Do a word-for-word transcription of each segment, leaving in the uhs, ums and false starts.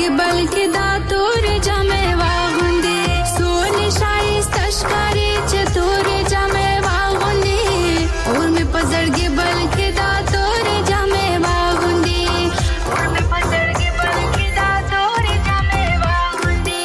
سترګې بلکې دا تورې جامې واغوندې سونې ښایسته ښکارې چې تورې جامې واغوندې اور مې په زړګي بلکې دا تورې جامې واغوندې اور مې په زړګي بلکې دا تورې جامې واغوندې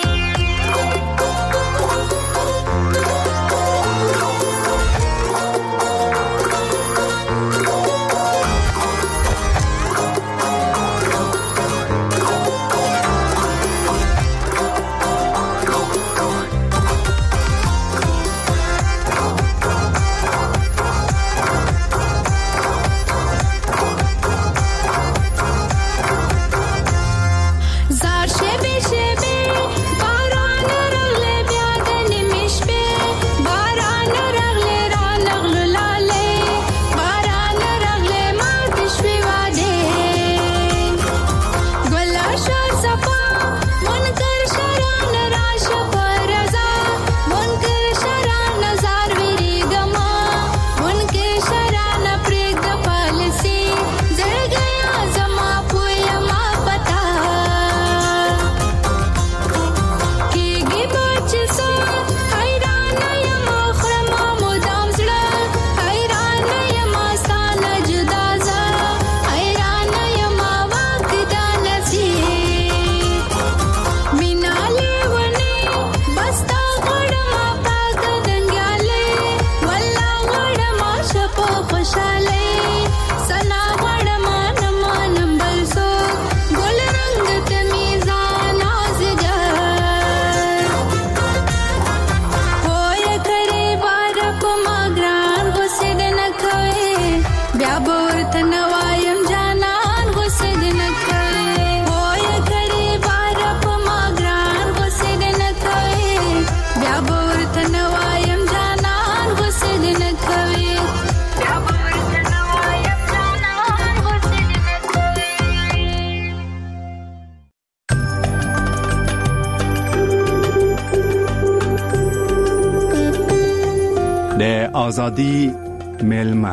آزادی میلمه.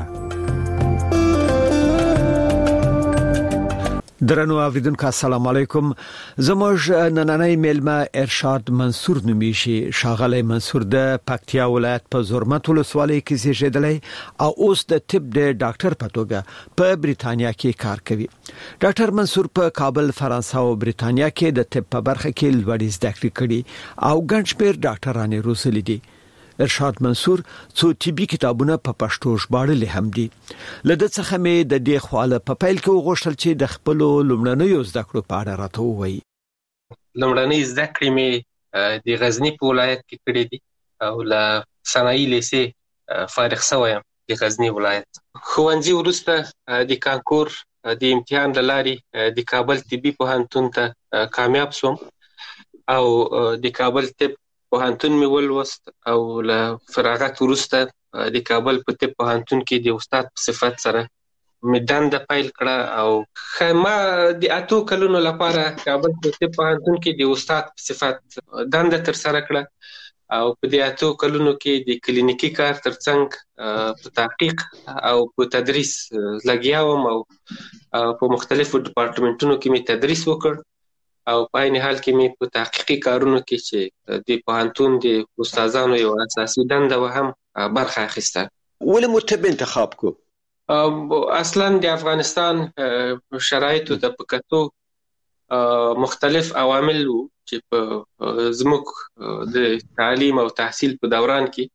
درنو اوریدونکو السلام علیکم. زموږ نننۍ میلمه ارشاد منصور نومیشي. ښاغلی منصور د پکتیا ولایت په زرمت ولسوالۍ کې زیږیدلی او اوس د طب د ډاکټر په توګه په بریتانیا کې کار کوي. ډاکټر منصور په کابل، فرانسه او بریتانیا کې د طب په برخه کې لوړې زده کړې کړې او ګڼ شمېر ډاکټرانې روزلي دي. ارشاد منصور څو طبي کتابونه په پښتو ژباړلي هم دي. لده څخه مې د دې خواله په پیل کې وغوښتل چې د خپل لومړنیو زده کړو په اړه راته ووایي. لومړنۍ زده کړې مې د غزني په ولایت کې کړې دي او له صنایع لیسې فارغ شوی یم د غزني ولایت. ښوونځي وروسته د کانکور د امتحان له لارې د کابل طبي پوهنتون ته کامیاب شوم او د کابل طب پوهنتون مې ولوست او له فراغت وروسته د کابل په طب پوهنتون کې د استاد په صفت سره مې دنده پیل کړه او ما د اتو کلونو لپاره کابل په طب پوهنتون کې د استاد په صفت دنده ترسره کړه او په دې اتو کلونو کې د کلینیکي کار ترڅنګ په تحقیق او په تدریس لګیا وم او په مختلفو ډپارټمنټونو کې مې تدریس وکړ او په عین حال کې مې په تحقیقي کارونو کې چې د پوهنتون د استادانو یو اساسي دنده و هم برخه اخیسته. ولې مو طب انتخاب کو؟ اصلا د افغانستان شرایطو ته په کتو مختلف عوامل وو چې په زموږ د تعلیم او تحصیل په دوران کې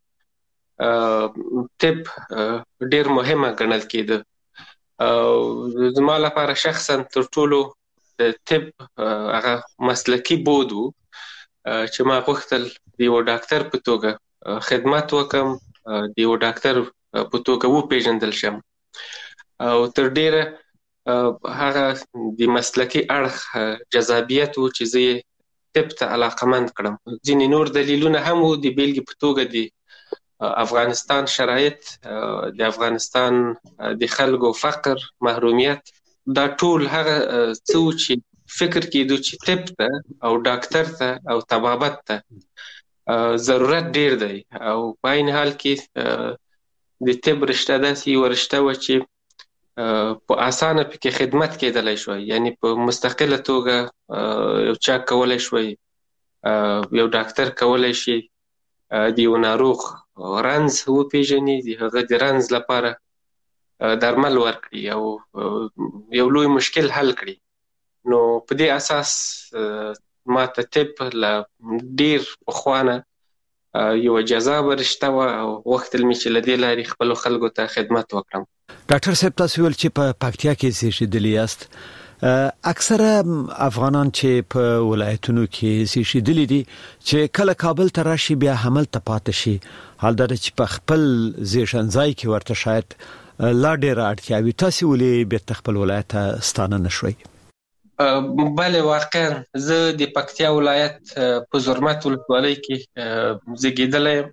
طب ډېر مهمه ګڼل کېده. زما لپاره شخصا تر ټولو د طب هغه مسلکي بود وو چې ما غوښتل د یو ډاکټر په توګه خدمت وکم، د یو ډاکټر په توګه وپېژندل شم او تر ډېره هغه د مسلکي اړخ جذابیت وو چې زه طب ته علاقمند کړم. ځینې نور دلیلونه هم وو، د بیلګې په توګه د افغانستان شرایط، د افغانستان د خلکو فقر، محرومیت، دا ټول هغه څه چې فکر کېدو چې طب ته او ډاکټر ته او طبابت ته ضرورت ډېر دی او په عین حال کې د طب رشته داسې یوه رشته وه چې په اسانه پکې خدمت کېدلی شوی، یعنی په مستقله توګه یو چا کولی شوی، یو ډاکټر کولی شي د یو ناروغ رنځ وپېژني، د هغه د رنځ لپاره درمل ورکړي او یو لوی مشکل حل کړي. نو په دې اساس ما ته طب له ډېر پخوانه یو جذابه رشته وه او غوښتل مې چې له دې لارې خپلو خلکو ته خدمت وکړم. ډاکټر صاحب، تاسو ویل چې په پکتیا کې زیږېدلي یاست. اکثره افغانان چې په ولایتونو کې زیږېدلي دي چې کله کابل ته راشي بیا هملته پاتې شي، حال دا چې په خپل زیږنځای کې ورته شاید لا ډېره اړتیا وي، تاسو ولې بیرته خپل ولایت ته ستانه نه شوئ؟ بله، واقعا زه د پکتیا ولایت په زرمت ولسوالۍ کې زیږېدلی یم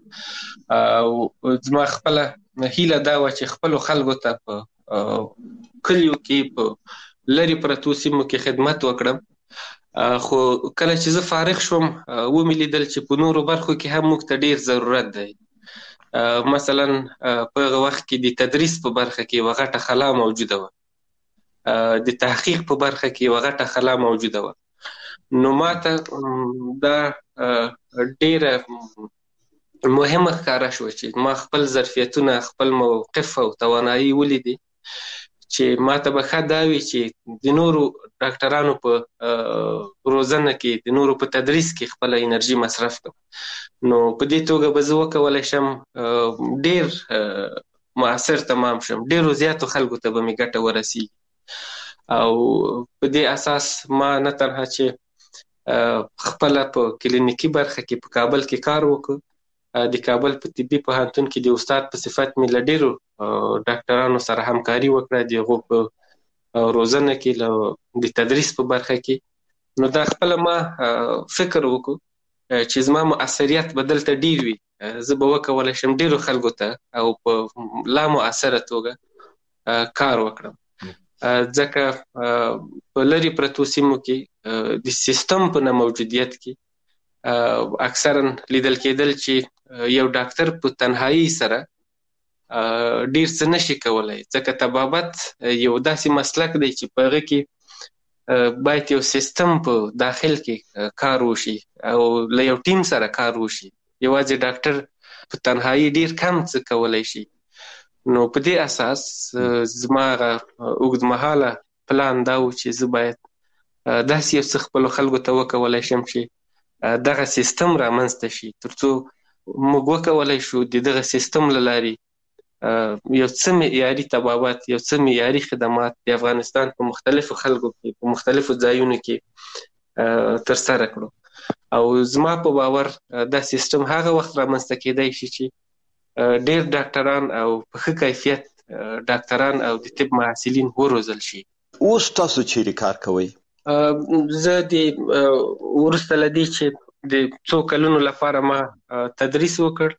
او زما خپله هیله دا وه چې خپلو خلکو ته په کلیو کې په لرې پرتو سیمو کې خدمت وکړم. خو کله چې زه فارغ شوم ومې لیدل چې په نورو برخو کې هم موږ ته ډېر ضرورت دی. مثلا په هغه وخت کې د تدریس په برخه کې یوه غټه خلا موجوده وه، د تحقیق په برخه کې یوه غټه خلا موجوده وه. نو ما ته دا ډېره مهمه ښکاره شوه چې ما خپل ظرفیتونه، خپل موقف او توانایي ولیدې چې ما ته به ښه دا وي چې د نورو ډاکټرانو په روزنه کې، د نورو په تدریس کې خپله انرژي مصرف کړم. نو په دې توګه به زه وکولی شم ډېر مؤثر تمام شم، ډېرو زیاتو خلکو ته به مې ګټه ورسیږي. او په دې اساس ما نه تنها چې خپله په کلینیکي برخه کې په کابل کې کار وکړ، د کابل په طبي پوهنتون کې د استاد په صفت مې له ډېرو ډاکټرانو سره همکاري وکړه، د هغو په روزنه کې، له د تدریس په برخه کې. نو دا خپله ما فکر وکړو چې زما مؤثریت به دلته ډېر وي، زه به وکولی شم ډېرو خلکو ته او په لا مؤثره توګه کار وکړم. ځکه په لرې پرتو سیمو کې د سیستم په نه موجودیت کې اکثرا لیدل کېدل چې یو ډاکټر په تنهایی سره ډېر څه نشي کولی، ځکه طبابت یو داسې مسلک دی چې په هغه کې باید یو سیستم په داخل کې کار وشي او له یو ټیم سره کار وشي. یوازې ډاکټر په تنهایی ډېر کم څه کولی شي. نو په دې اساس زما هغه اوږدمهاله پلان دا و چې زه باید داسې یو څه خپلو خلکو ته وکولی شم چې دغه سیستم رامنځته شي، تر څو موږ وکولی شو د دغه سیستم له لارې یو څه معیاري طبابت، یو څه معیاري خدمات د افغانستان په مختلفو خلکو کې، په مختلفو ځایونو کې ترسره کړو. او زما په باور دا سیستم هغه وخت رامنځته کېدی شي چې ډېر ډاکټران او په ښه کیفیت ډاکټران او د طب محصلین وروزل شي. اوس تاسو چیرې کار کوئ؟ زه د وروسته له دې چې د څو کلونو لپاره ما تدریس وکړ،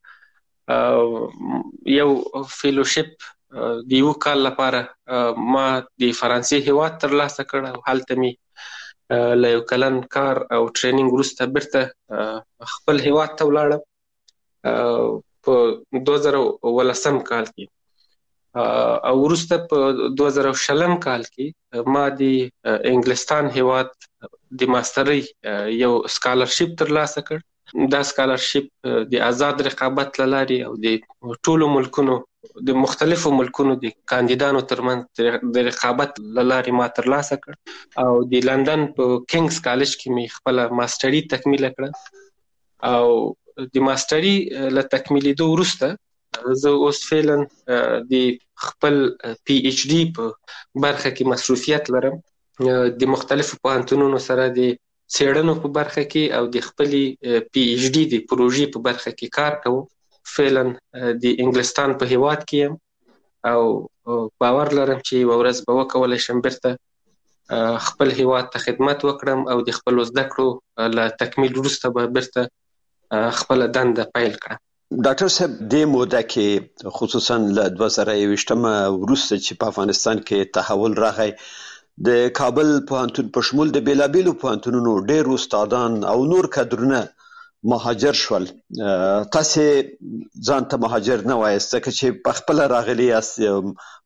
یو فیلوشپ د یو کال لپاره ما د فرانسې هیواد ترلاسه کړ او هلته مې له یو کلن کار او ټریننګ وروسته بیرته خپل هیواد ته ولاړم په دوه زره ولسم کال کې. او وروسته په دوه زره شلم کال کې ما د انګلستان هیواد د ماسترۍ یو سکالرشپ ترلاسه کړ. دا سکالرشپ د آزاد رقابت له لارې او د ټولو ملکونو، د مختلفو ملکونو د کاندیدانو ترمنځ د رقابت له لارې ما ترلاسه کړ او د لندن په کینګز کالج کې مې خپله ماستري تکمیله کړه. او د ماستري له تکمیلېدو وروسته زه اوس فعلا د خپل پی ایچ ډي په برخه کې مصروفیت لرم، د مختلفو پوهنتونونو سره د څېړنو په برخه کې او د خپلې پی ایچ ډي د پروژې په برخه کې کار کوم. فعلا د انګلستان په هیواد کې یم او باور لرم چې یوه ورځ به وکولی شم بیرته خپل هیواد ته خدمت وکړم او د خپلو زده کړو له تکمیل وروسته به بیرته خپله دنده پیل کړم. ډاکټر صاحب، دې موده کې خصوصا له دوه زره یوویشتم وروسته چې په افغانستان کې تحول راغی، د کابل پوهنتون په شمول د بیلابیلو پوهنتونونو ډېر استادان او نور کادرونه مهاجر شول. تاسې ځان ته مهاجر نه وایاست ځکه چې په خپله راغلي یاست،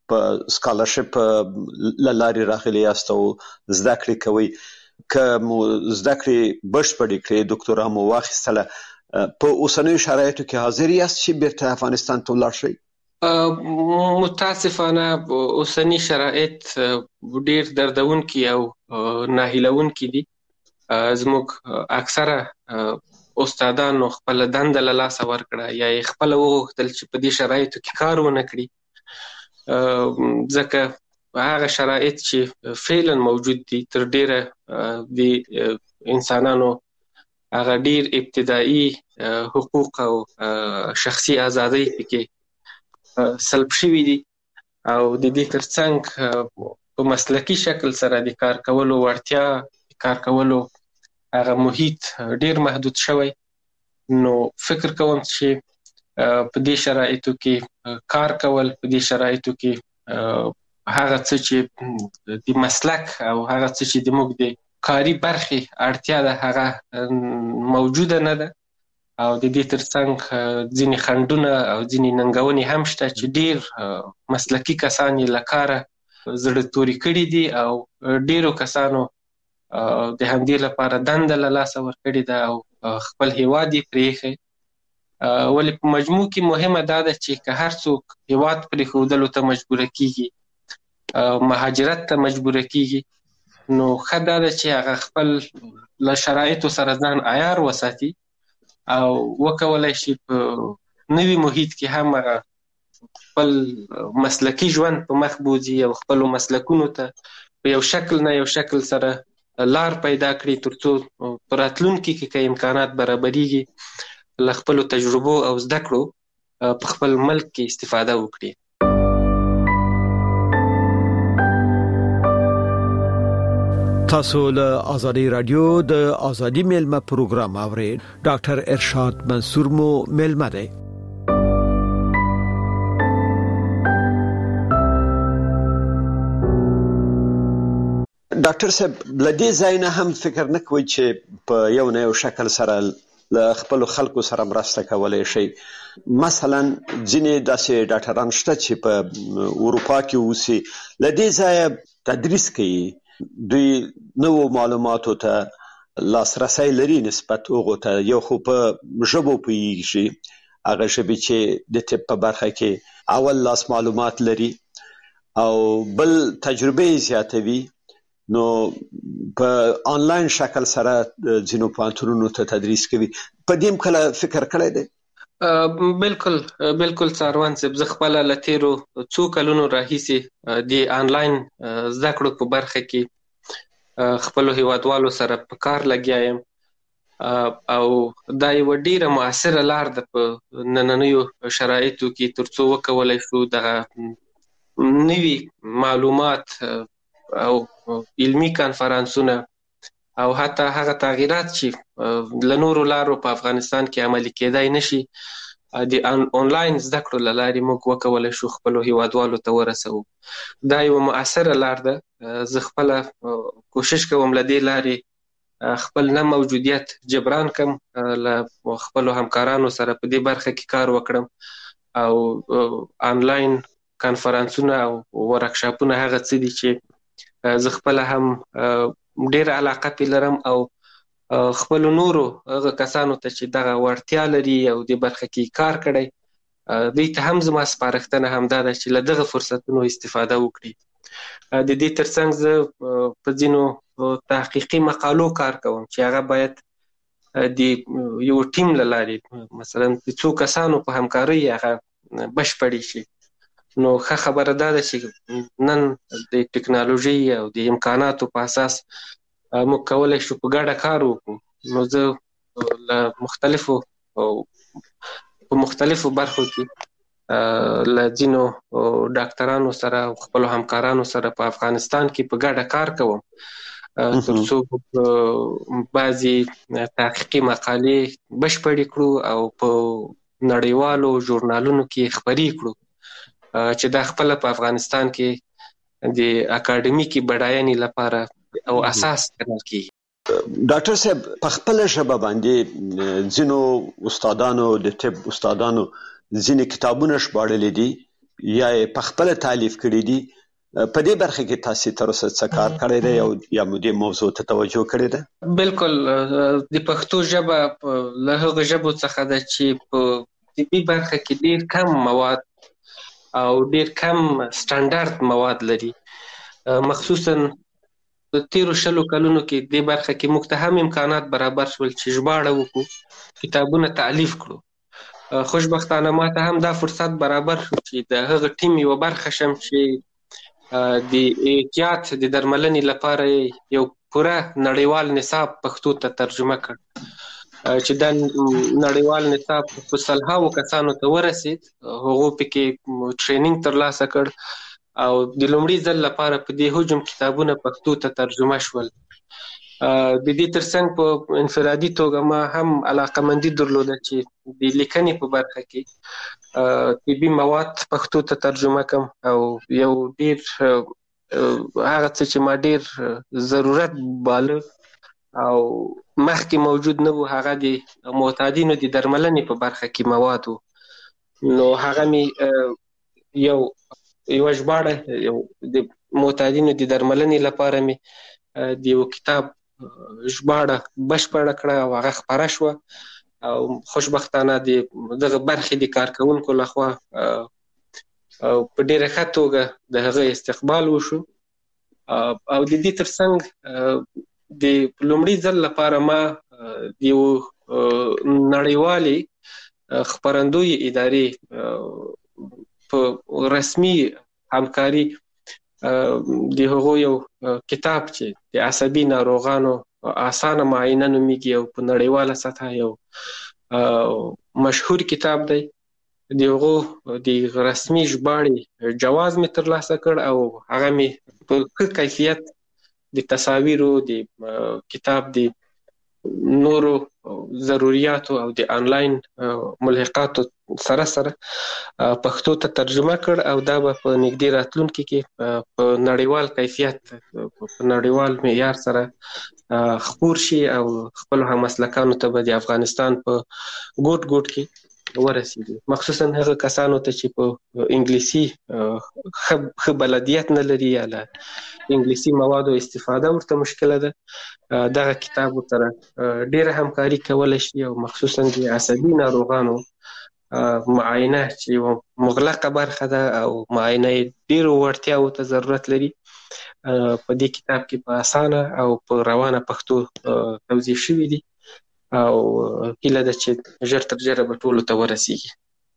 په سکالرشپ لاري راغلي یاست او زده کړې کوي که مو زده کړې بشپړې کړې ډاکټورا مو واخیستله په اوسنیو شرایطو کې حاضر یاست چې بیرته افغانستان ته ولاړ شئ؟ متاسفانه اوسنی شرایط ډیر دردونکي او ناهیلونکي دي. زموږ اکثره استادانو خپل دنده له لاسه ورکړه یا یې خپل وغوښتل چې په دې شرایطو کې کار ونه کړي، ځکه هغه شرایط چې فعلا موجود دي تر ډیره د انسانانو هغه ډیر ابتدایي حقوق او شخصي ازادۍ پکې سلب شوي دي او د دې ترڅنګ په مسلکي شکل سره د کار کولو وړتیا کار کولو هغه محیط ډیر محدود شوی. نو فکر کوم چې په دې شرایطو کې کار کول، په دې شرایطو کې هغه څه چې د مسلک او هغه څه چې د موږ د کاري برخې اړتیا ده هغه موجوده نه ده او د دې ترڅنګ ځینې خنډونه او ځینې ننګونې هم شته چې ډیر مسلکي کسان یې له کاره زړه توري کړي دي او ډیرو کسانو د همدې لپاره دنده له لاسه ورکړې ده او خپل هیواد یې پرېښی. ولې په مجموع کې مهمه دا ده چې که هر څوک هیواد پرېښودلو ته مجبوره کیږي، مهاجرت ته مجبوره کیږي، نو ښه دا ده چې هغه خپل له شرایطو سره ځان عیار وساتي او وکولای شي په نوي محیط کې هم هغه خپل مسلکي ژوند په مخ بوځي او خپلو مسلکونو ته په یو شکل نه یو شکل سره لار پیدا کړي ترڅو په راتلونکي کې که امکانات برابرېږي له خپلو تجربو او زده کړو په خپل ملک کې استفاده وکړي. تاسو له آزادي رادیو د آزادي میلمه پروګرام اورئ. ډاکټر ارشاد منصور مو میلمه دی. ډاکټر صاحب له دې ځای نه هم فکر نه کوئ چې په یو نه یو شکل سره له خپلو خلکو سره مرسته کولی شئ؟ مثلا ځینې داسې ډاکټران شته چې په اروپا کې اوسي، له دې ځایه تدریس کوي، دوی نوو معلوماتو ته لاسرسی لري نسبت هغو ته، یو خو په ژبو پوهېږي، هغه ژبې چې د طب په برخه کې اول لاس معلومات لري، او بل تجربه زیاتوي. نو په آنلاین شکل سره ځینو پوهنتونونو ته تدریس کوي. په دې هم کله فکر کړی دی؟ بالکل بالکل څاروان صاحب، زه خپله له تېرو څو کلونو راهیسې د آنلاین زده کړو په برخه کې خپلو هیوادوالو سره په کار لګیا یم او دا یوه ډیره مؤثره لار ده په نننیو شرایطو کې ترڅو وکولی شو دغه نوي معلومات او علمي کانفرانسونه او حتی هغه تغییرات چې له نورو لارو په افغانستان کې عملي کېدای نشي د آنلاین زده کړو له لارې موږ وکولی شو خپلو هیوادوالو ته ورسوو. دا یوه مؤثره لار ده. زه خپله کوشش کوم له دې لارې خپل نه موجودیت جبران کم، له خپلو همکارانو سره په دې برخه کې کار وکړم او آنلاین کانفرانسونه او ورکشاپونه هغه څه دي چې زه خپله هم ډېر علاقه پې لرم او خپلو نورو هغه کسانو ته چې دغه وړتیا لري او دې برخه کې کار کړی، دوی ته هم زما سپارښتنه همدا ده چې له دغه فرصتونو استفاده وکړي. د دې ترڅنګ زه په ځینو تحقیقي مقالو کار کوم چې هغه باید د یو ټیم له لارې مثلا د څو کسانو په همکارۍ هغه بشپړې شي. نو ښه خبره دا ده چې نن د ټکنالوژي او د امکاناتو په اساس موږ کولی شو په ګډه کار وکړو. نو زه له مختلفو په مختلفو برخو کې له ځینو ډاکټرانو سره او خپلو همکارانو سره په افغانستان کې په ګډه کار کوم ترڅو بعضې تحقیقي مقالې بشپړې کړو او په نړیوالو ژورنالونو کې خپرې کړو چې دا خپله په افغانستان کې د اکاډمیکي بډاینې لپاره او اساس ګڼل کېږي. ډاکټر صاحب په خپله ژبه باندې ځینو استادانو د طب استادانو ځینې کتابونه ژباړلي دي یا په خپل تالیف کړی دي، په دې برخه کې تاسو تر اوسه څه کار کړی دی او یا دې موضوع ته توجه کړې ده؟ بالکل د پښتو ژبه له هغو ژبو څخه ده چې په طبي برخه کې ډیر کم مواد او ډیر کم سټانډارد مواد لري. مخصوصا په تیرو شلو کلونو کې دې برخه کې موږ ته هم امکانات برابر شول چې ژباړه وکړو، کتابونه تالیف کړو. خوشبختانه ما ته هم دا فرصت برابر شو چې د هغه ټیم یو برخه شم چې د احتیاط د درملنې لپاره یو پوره نړیوال نصاب پښتو ته ترجمه کړ، چې دا نړیوال نصاب په سلهاوو کسانو ته ورسید. هغو پکې ټریننګ ترلاسه کړ او د لومړي ځل لپاره په دې هجوم کتابونه پښتو ته ترجمه شول. د دې ترڅنګ په انفرادي توګه ما هم علاقمندي درلوده چې د لیکنې په برخه کې طبي مواد پښتو ته ترجمه کړم او یو ډیر هغه څه چې ما ډیر ضرورت باله او مخکې موجود نه و، هغه د معتادینو د درملنې په برخه کې مواد و. نو هغه می یو یو ژباړه یو د معتادینو د درملنې لپاره می د یو کتاب ژباړه بشپړه کړه او هغه خپره شوه او خوشبختانه د دغه برخې د کارکونکو لخوا په ډیره ښه توګه د هغه استقبال وشو. او د دې ترڅنګ د لومړي ځل لپاره ما د یو نړیوالې خپرندوی ادارې په رسمي همکاري د هغو یو کتاب چې د عصبي ناروغانو اسانه معاینه نومیږي او په نړیواله سطحه یو مشهور کتاب دی، د هغو د رسمي ژباړې جواز مې ترلاسه کړ او هغه مې په ښه کیفیت د تصاویرو د کتاب د نورو ضرورياتو او د انلاین ملحقاتو سره سره پښتو ته ترجمه کړ او دا به په نږدې راتلونکي کې په نړیوال کیفیت په نړیوال معیار سره خپور شي او خپل همسلکانو ته به د افغانستان په ګوټ ګوټ کې ورسیږي، مخصوصا هغه کسانو ته چې په انګلیسي ښه بلدیت نه لري یا له انګلیسي موادو استفاده ورته مشکله ده. دغه کتاب سره ډیره همکاري کولی شي او مخصوصا د عصبي ناروغانو معاینه چې یو مغلقه برخه ده او معاینه ډیرو وړتیاوو ته ضرورت لري، په دې کتاب کې په اسانه او په روانه پښتو توضیح شوي دي او هیله ده چې ژر تر ژره به ټولو ته ورسیږي.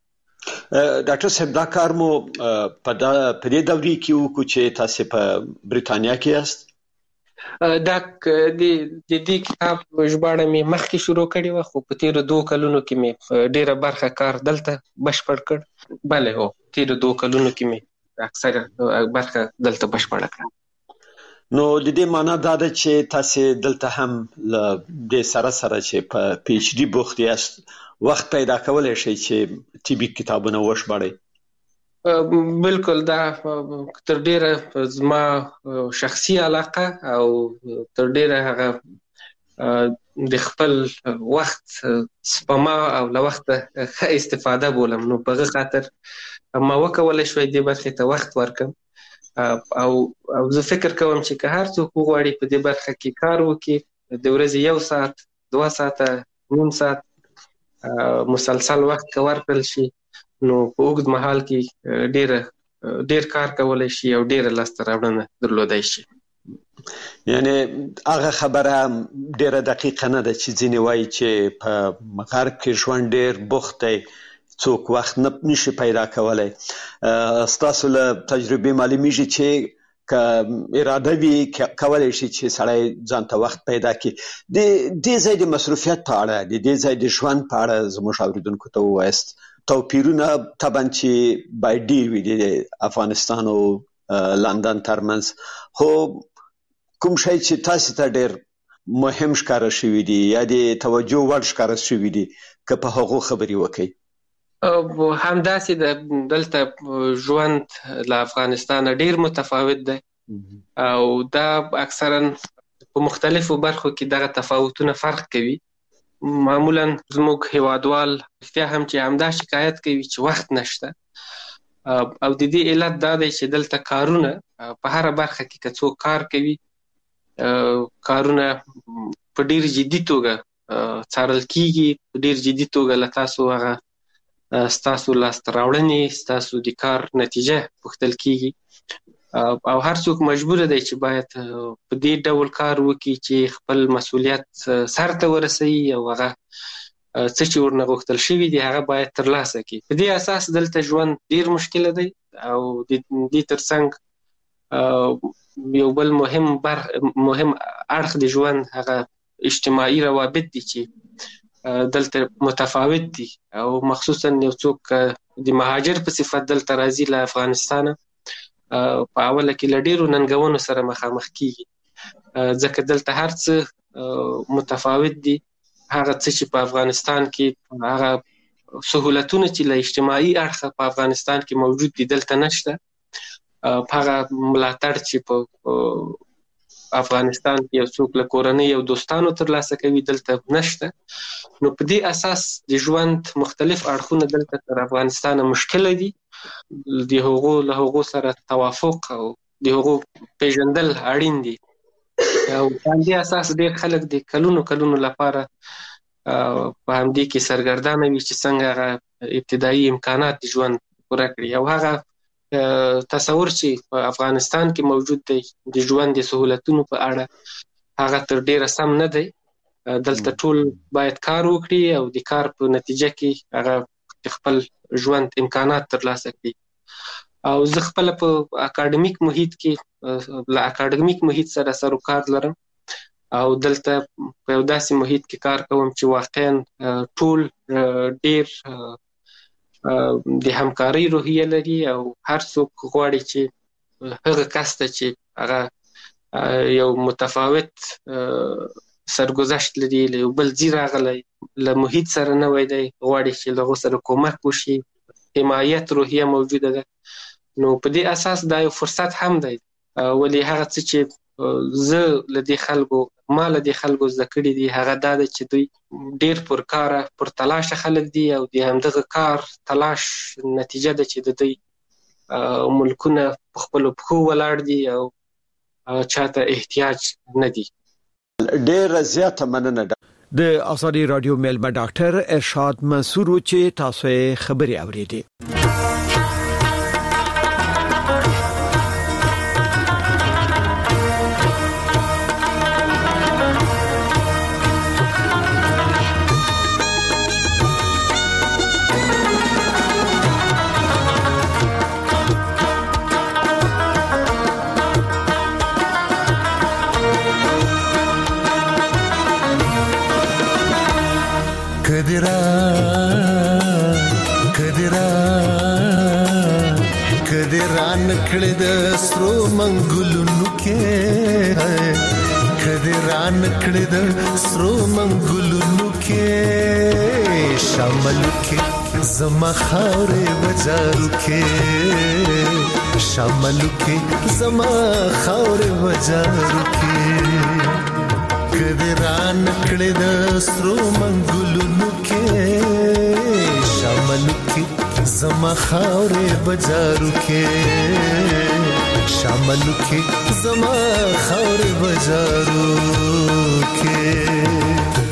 ډاکټر صاحب دا کار مو په دې دورې کې وکړو چې تاسو په بریتانیا کې یاست؟ دا د دې کتاب ژباړه مې مخکې شروع کړې وه خو په تیرو دوه کلونو کې مې ډیره برخه کار دلته بشپړ کړ. بله هو تیرو دوه کلونو کې مې اکثره برخه دلته بشپړه کړه. نو د دې معنا دا ده چې تاسو دلته هم له دې سره سره چې په پی ایچ ډي بوخت یاست وخت پیدا کولای شئ چې طبي کتابونه وژباړئ. بالکل دا تر ډیره زما شخصي علاقه او تر ډیره هغه د خپل وخت سپما او له وخته ښه استفاده بولم، نو په هغه خاطر ما وکولی شوی دې برخې ته وخت ورکړم او او زه فکر کوم چې که هر څوک وغواړي په دې برخه کې کار وکړي د ورځې یو ساعت دوه ساعته نیم ساعت مسلسل وخت که ورکړل شي نو په اوږد مهال کې ډیره ډیر کار کولی شي او ډیره لاسته راوړنه درلودی شي. یعنی هغه خبره ډیره دقیقه نه ده چې ځینې وایي چې په غرب کې ژوند ډیر بوخت دی، څوک وخت نه نشي پیدا کولی. ستاسو له تجربې معلومیږي چې که اراده وي کولی شي چې سړی ځان ته وخت پیدا کړي. د دې ځای د مصروفیت په اړه د دې ځای د ژوند په اړه زموږ اورېدونکو ته ووایاست. توپیرونه طبعا چې باید ډیر وي د افغانستان او لندن ترمنځ، خو کوم شی چې تاسو ته ډیر مهم ښکاره شوي دي یا د توجه وړ ښکاره شوي دي که په هغو خبرې وکړئ؟ همداسې د دلته ژوند له افغانستان ډیر متفاوت دی او دا اکثرا په مختلفو برخو کې دغه تفاوتونه فرق کوي. معمولا زموږ هیوادوال رښتیا هم چې همدا شکایت کوي چې وخت نشته او د دې علت دا دی چې دلته کارونه په هر برخه کې که څوک کار کوي کارونه په ډیر جدي توګه څارل کیږي، په ډیر جدي توګه له تاسو هغه ستاسو لاسته راوړنې ستاسو د کار نتیجه پوښتل کیږي او هر څوک مجبور دی چې باید په دې ډول کار وکړي چې خپل مسؤلیت سرته ورسوي او هغه څه چې ورنه غوښتل شوي دي هغه باید ترلاسه کړي. په دې اساس دلته ژوند ډیر مشکله دی او د دې ترڅنګ یو بل مهم بر مهم اړخ د ژوند هغه اجتماعي روابط دي چې دلته متفاوت دي او مخصوصا یو څوک د مهاجر په صفت دلته راځي له افغانستانه په اوله کې له ډیرو ننګونو سره مخامخ کیږي ځکه دلته هر څه متفاوت دي. هغه څه چې په افغانستان کې هغه سهولتونه چې له اجتماعي اړخه په افغانستان کې موجود دي دلته نشته. هغه ملاتړ چې په افغانستان کې یو څوک له کورنۍ او دوستانو ترلاسه کوي دلته نشته. نو په دې اساس د ژوند مختلف اړخونه دلته تر افغانستان مشکله دي. د هغو له هغو سره توافق او د هغو پیژندل اړین دي او په همدې اساس ډېر خلک د کلونو کلونو لپاره په همدې کې سرګردانه وي چې څنګه هغه ابتدایي امکانات د ژوند پوره کړي او هغه تصور چې په افغانستان کې موجود دی د ژوند د سهولتونو په اړه هغه تر ډېره سم نه دی. دلته ټول باید کار وکړي او د کار په نتیجه کې هغه خپل ژوند امکانات ترلاسه کړي. او زه خپل په اکاډمیک محیط کې له اکاډمیک محیط سره سر و کار لرم او دلته په یو داسې محیط کې کار کوم چې واقعا ټول ډېر د همکارۍ روحیه لري او هر څوک غواړي چې هغه کس ته چې هغه یو متفاوت سرګذشت لري له یو بل ځای راغلی له محیط سره نوی دی غواړي چې له هغو سره کومک وشي، حمایت روحیه موجوده ده. نو په دې اساس دا یو فرصت هم دی ولې هغه څه چې زه له دې خلکو ما له دې خلکو زده کړي دي هغه دا ده چې دوی ډېر پرکاره پر تلاشه خلک دي او د همدغه کار تلاش نتیجه ده چې د دوی ملکونه په خپلو پښو ولاړ دي او چاته احتیاج نه دي. ډېره زیاته مننه د آزادي رادیو میلمه ډاکټر ارشاد منصور چې تاسو یې خبري اوریدي. کدرا کدرا کدرا نکړه د سرو منګلونو کې کدرا نکړه د سرو منګلونو کې شامل کې زما خاورې بازارو کې شامل کې زما خاورې بازارو کې کدرا نکړه د سرو منګلونو کې شامل کې زما خاورې بازارو کې شامل کې زما خاورې بازارو کې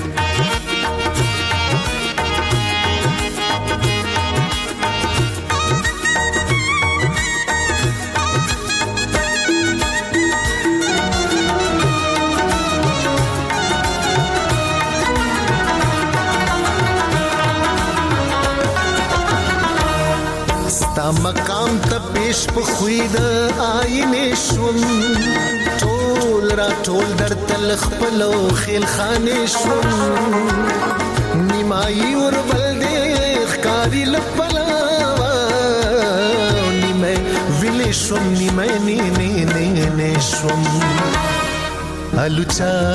مقام ته پیش په خوید آینه شوم ټول را ټول در تل خپلو خیل خانه شوم نیمای ور بل دې ښکاری لپلا نیمه ویل شوم نیمه نه نه نه نه شوم الوچا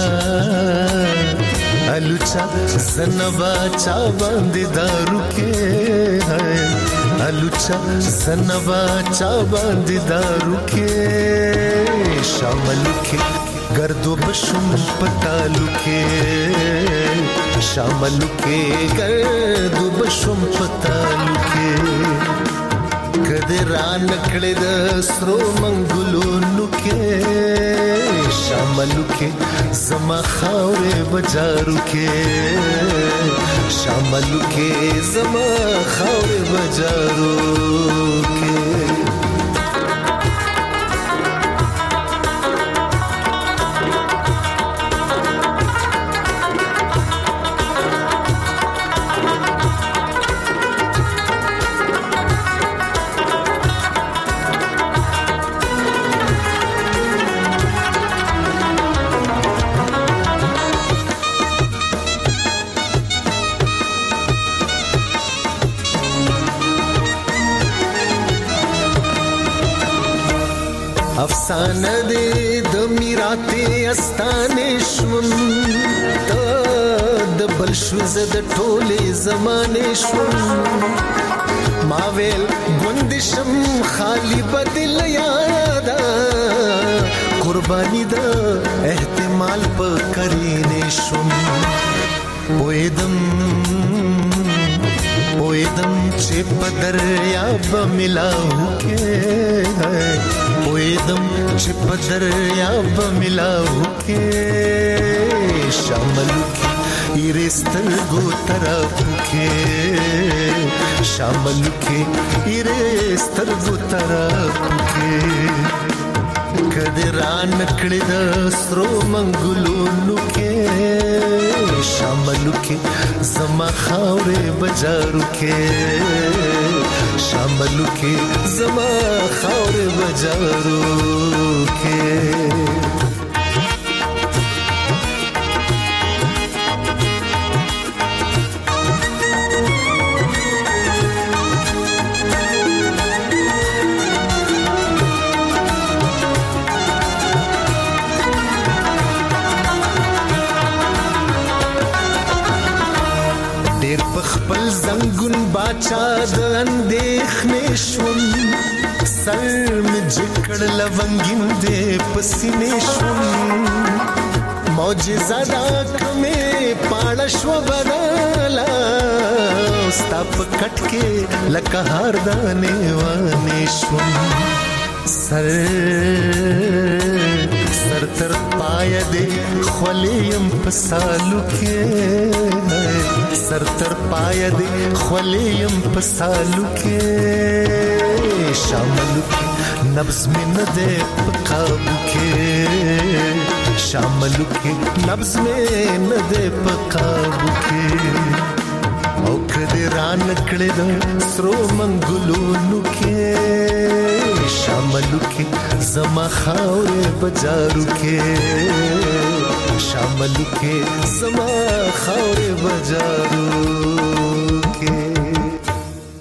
الوچا سنبا چا باندې دارو کې الوچا سنبا چا باندې دارو کې شامل کې گردو بشم پتالو کې شامل کې گردو بشم پتالو کې کده ران کړه د سرو منګلونو کې شاملو کې زما خاورې بجارو کې شاملو کې زما خاورې بجارو کې افسانه دې د میراته استانې شوم د بل شو زد ټوله زمانه شوم ما ویل ګوندشم خالی بدل یادا قربانی د احتمال په کرینې شوم وېدم وېدم چې په دریاب ملاو کې وېدم چې په دریاب ملاو کې شامل کې ایرستل ګو طرف کې شامل کې ایرستل ګو طرف کې کدی ران کړه د سرو منګلونو کې شاملو کې زما خاورې بجارو کې شاملو کې زما خاورې بجارو کې خپل زنګون باچا د اندېښنې شوم سر مې جکړ لونګین دې پسینې شوم معجزه دا کمې پاړه شو بدلا ستا په کټ کې لکه هار دانې وانې شوم سر سر تر پای دې خولیم په سالو کې سر تر پای دې خولیم په سالو کې شاملو کې نبض مې نه دې په قابو کې شاملو کې نبض مې نه دې په قابو کې او کدی ران کړه د سرو منګلونو کې شاملو کې زما خاورې بجارو کې شاملو کې زما خاورې بجارو